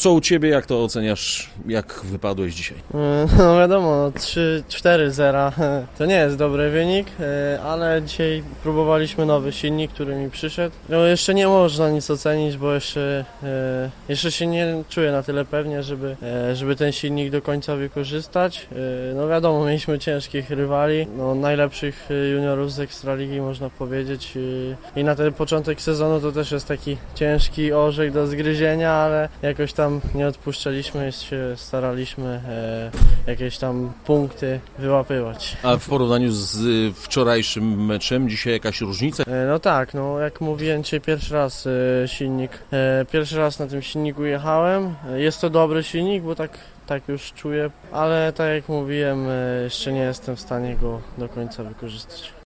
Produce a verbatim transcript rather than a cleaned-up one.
Co u Ciebie, jak to oceniasz, jak wypadłeś dzisiaj? No wiadomo, trzy cztery zero to nie jest dobry wynik, ale dzisiaj próbowaliśmy nowy silnik, który mi przyszedł. No jeszcze nie można nic ocenić, bo jeszcze, jeszcze się nie czuję na tyle pewnie, żeby, żeby ten silnik do końca wykorzystać. No wiadomo, mieliśmy ciężkich rywali, no, najlepszych juniorów z Ekstraligi można powiedzieć i na ten początek sezonu to też jest taki ciężki orzech do zgryzienia, ale jakoś tam nie odpuszczaliśmy, się staraliśmy e, jakieś tam punkty wyłapywać. A w porównaniu z wczorajszym meczem, dzisiaj jakaś różnica? E, no tak, no jak mówiłem, dzisiaj pierwszy raz e, silnik, e, pierwszy raz na tym silniku jechałem. Jest to dobry silnik, bo tak, tak już czuję, ale tak jak mówiłem, e, jeszcze nie jestem w stanie go do końca wykorzystać.